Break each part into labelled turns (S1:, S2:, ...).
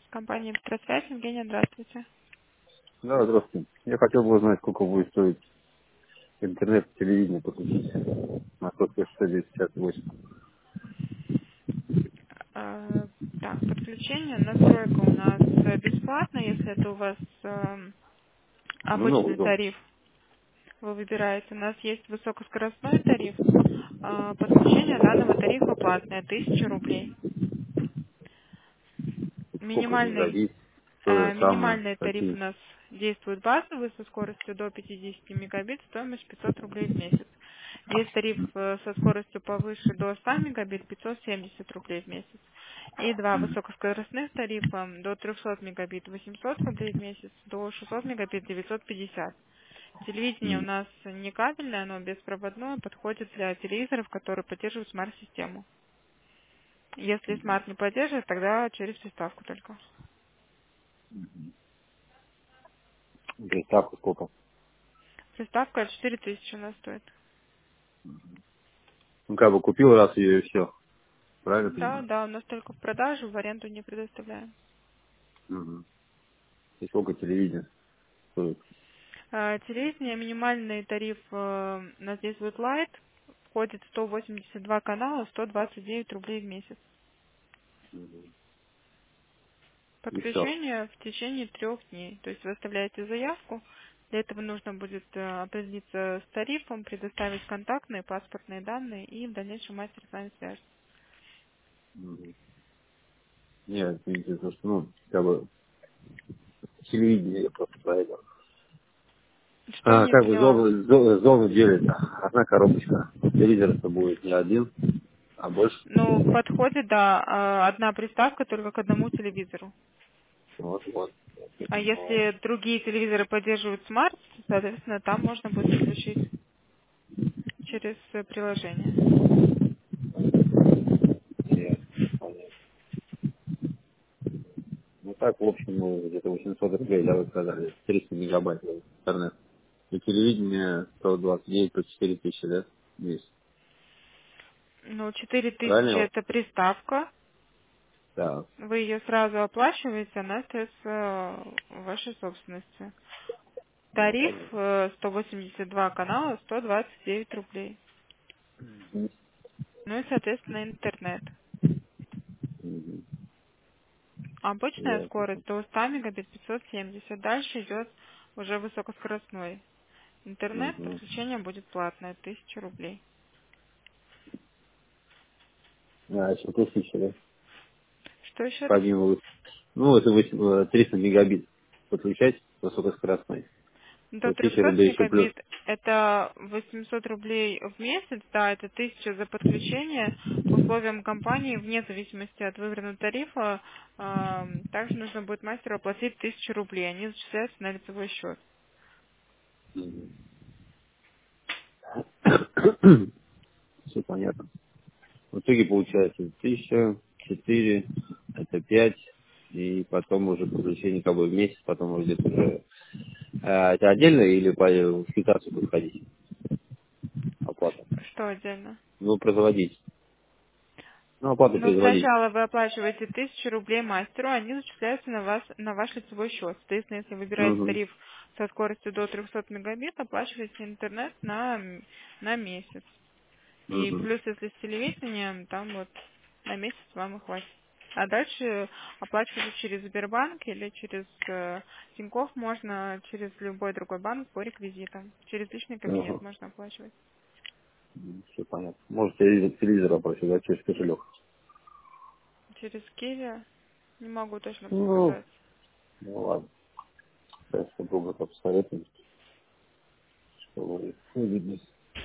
S1: Компания «Электросвязь». Евгения, здравствуйте.
S2: Да, здравствуйте. Я хотел бы узнать, сколько будет стоить интернет, телевидение подключить на 168.
S1: Э, Так, подключение, настройка у нас бесплатная, если это у вас
S2: Ну, новый
S1: обычный
S2: дом.
S1: тариф, вы выбираете. У нас есть высокоскоростной тариф. Подключение данного тарифа платное, 1000 рублей.
S2: Сколько
S1: Минимальный
S2: мегабит, что же самое,
S1: минимальный тариф у
S2: какие.
S1: нас действует базовый со скоростью до 50 мегабит, стоимость 500 рублей в месяц. Есть тариф со скоростью повыше до 100 мегабит, 570 рублей в месяц. И два высокоскоростных тарифа до 300 мегабит, 800 рублей в месяц, до 600 мегабит, 950. Телевидение у
S2: М,
S1: нас не кабельное, оно беспроводное, подходит для телевизоров, которые поддерживают смарт-систему. Если смарт не поддерживает, тогда через приставку только.
S2: Приставка сколько?
S1: Приставка 4000 у нас стоит.
S2: Ну, как бы купил раз ее и все. Правильно
S1: Да,
S2: понимаю?
S1: да, у нас только в продажу, в аренду не предоставляем.
S2: Угу. И сколько телевидение стоит?
S1: Телевидение, минимальный тариф у нас здесь будет Light, входит 182 канала, 129 рублей в месяц.
S2: И все.
S1: Подключение в течение 3 дней. То есть вы оставляете заявку, для этого нужно будет определиться с тарифом, предоставить контактные, паспортные данные и в дальнейшем мастер с вами свяжется.
S2: Нет, видите, то, что, ну, как бы телевидение я просто поэтому.
S1: Что не
S2: Как бы
S1: поняла?
S2: зону делится. Одна коробочка. Телевизор-то будет не один, а больше.
S1: Ну, подходит, да, одна приставка только к одному телевизору.
S2: Вот, вот.
S1: А если другие телевизоры поддерживают смарт, соответственно, там можно будет подключить через приложение.
S2: Понятно. Ну так, в общем, ну, где-то 800 рублей, да, вы сказали, 300 мегабайт интернет. И телевидение 129 по 4000, да, есть.
S1: Ну, 4000
S2: Правильно?
S1: это приставка.
S2: Да.
S1: Вы ее сразу оплачиваете, она остается в вашей собственности.
S2: Ну,
S1: Тариф
S2: понятно.
S1: 182 канала, 129 рублей. Ну и, соответственно, интернет.
S2: Мгм.
S1: Обычная
S2: Ясно.
S1: скорость до 100 мегабит 570. Дальше идет уже высокоскоростной. Интернет,
S2: Мгм.
S1: подключение будет платное, 1000 рублей.
S2: Еще 1000, да?
S1: Что еще раз?
S2: Помимо, ну, это 300 мегабит подключать высокоскоростной.
S1: До
S2: То 1000
S1: 300
S2: рублей еще плюс.
S1: мегабит это 800 рублей в месяц, да, это 1000 за подключение. По условиям компании, вне зависимости от выбранного тарифа, также нужно будет мастеру оплатить 1000 рублей. Они зачисляются на лицевой счет.
S2: Все понятно. В итоге получается 1004, это 5 и потом уже подключение как бы в месяц, потом уже где-то уже... это отдельно или по квитанцию будет ходить оплата?
S1: Что отдельно?
S2: Ну, производить. Ну, оплату
S1: Ну,
S2: производить.
S1: сначала вы оплачиваете 1000 рублей мастеру, они зачисляются на вас, на ваш лицевой счет. Соответственно, если выбираете
S2: Угу.
S1: тариф со скоростью до 300 мегабит, оплачиваете интернет на месяц. И
S2: Угу.
S1: плюс, если с телевидением, там вот на месяц вам и хватит. А дальше оплачивать через Сбербанк или через Тинькофф можно, через любой другой банк по реквизитам. Через личный кабинет
S2: Ага.
S1: можно оплачивать.
S2: Все понятно. Может, телевизор опросить, да, через кошелек.
S1: Через Киви не могу точно
S2: Ну,
S1: подсказать.
S2: ну ладно. Сейчас попробую посоветовать, чтобы увидеть.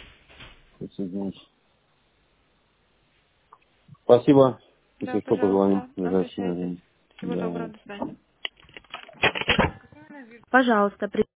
S2: Спасибо.
S1: Да,
S2: Если что, позвоним.
S1: пожалуйста, обращайтесь.
S2: Обязательно.
S1: Всего доброго,
S2: Да.
S1: до свидания.
S2: Пожалуйста,